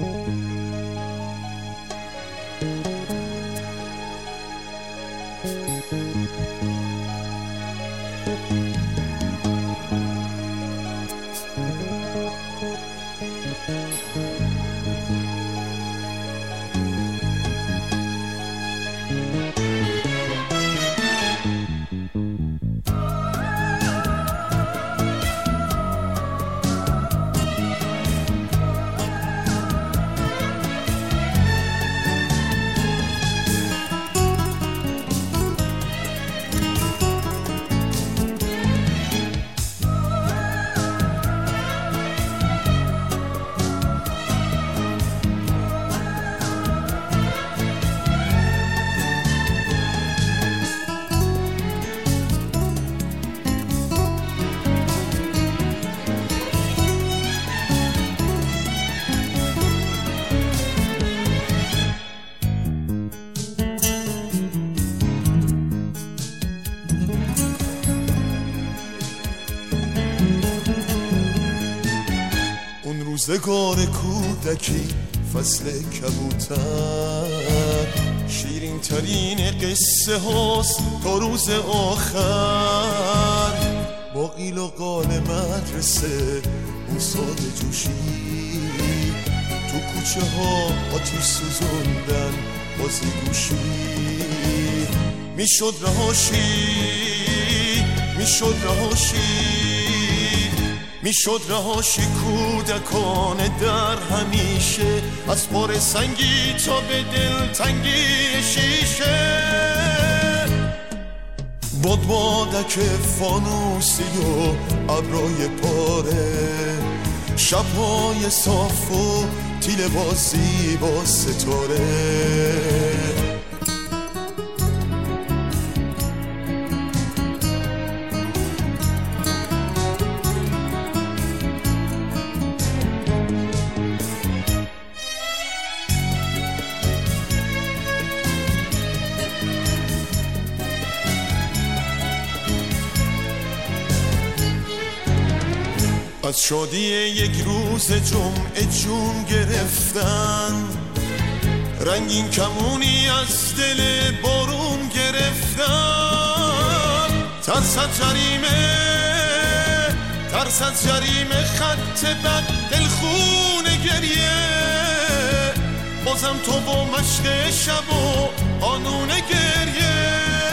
روزگار کودکی فصل کبوتر، شیرین ترین قصه هاست تا روز آخر. با قیل و قال مدرسه اون سال جوشی، تو کوچه ها آتیش سوزوندن بازی گوشی. میشد رهاشی کودکان در همیشه، از بار سنگی تا به دل تنگی شیشه. بادک فانوسی و ابرای پاره، شبهای صاف و تیل بازی با ستاره. از شادی یک روز جمعه جون گرفتن، رنگین کمونی از دل بارون گرفتن. ترصد جریمه خط بد دلخون گریه، بازم تو با مشق شب و قانون گریه.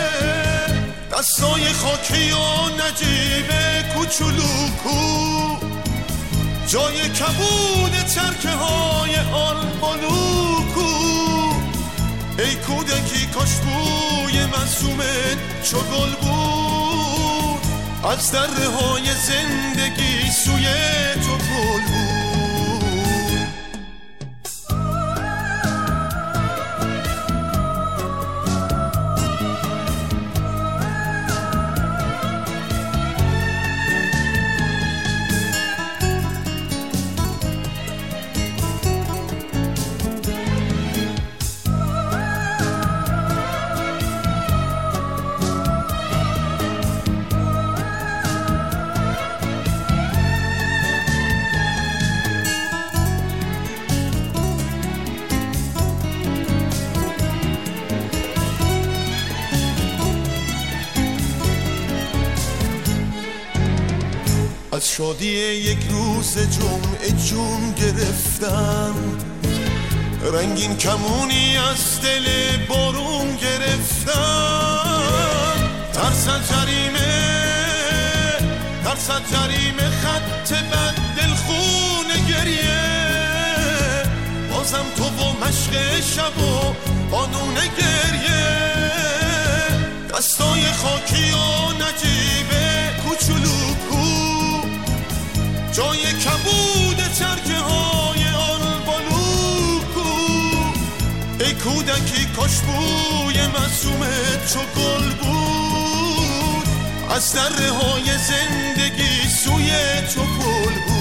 دستای خاکی و نجیب کوچولوکو، جای کبود چرکه های آلبالوکو. ای کودکی کاش بوی معصومت چو گل بود، از دره های زندگی سوی تو گل بود. از شادی یک روز جمعه جون گرفتن، رنگین کمونی از دل بارون گرفتن. ترصد جریمه خط بد دلخون گریه، بازم تو با مشق شب و قانون گریه. دستای خاکی و نجیب کوچولوکو، جای کبود چرکه های آلبالوکو. ای کودکی کاش بوی معصومت چو گل بود، از دره های زندگی سوی تو پل بود.